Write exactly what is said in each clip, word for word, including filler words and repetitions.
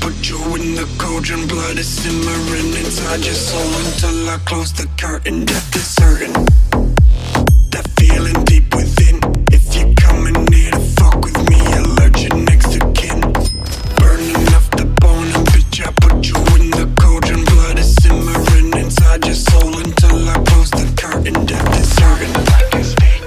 put you in the cauldron. Blood is simmering inside your soul until I close the curtain. Death is certain. That feeling deep within. If you're coming near to fuck with me, allergic next to kin. Burning off the bone and bitch, I put you in the cauldron. Blood is simmering inside your soul until I close the curtain. Death is certain. Like a snake.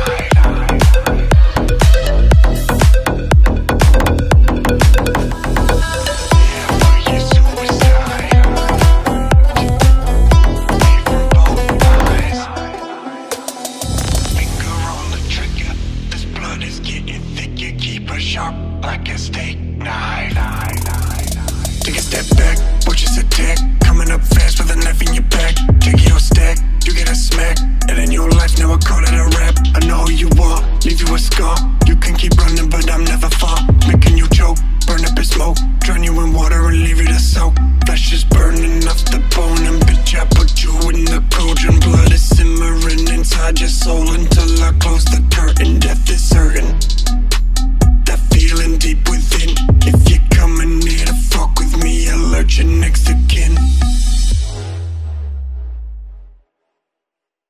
Sharp like a steak knife. Take a step back, watch us attack. Coming up fast with a knife in your back. Take your stack, you get a smack. And in your life now I call it a rap. I know who you are, leave you a scar. You can keep running but I'm never far. Making you choke, burn up in smoke. Drown you in water and leave you to soak.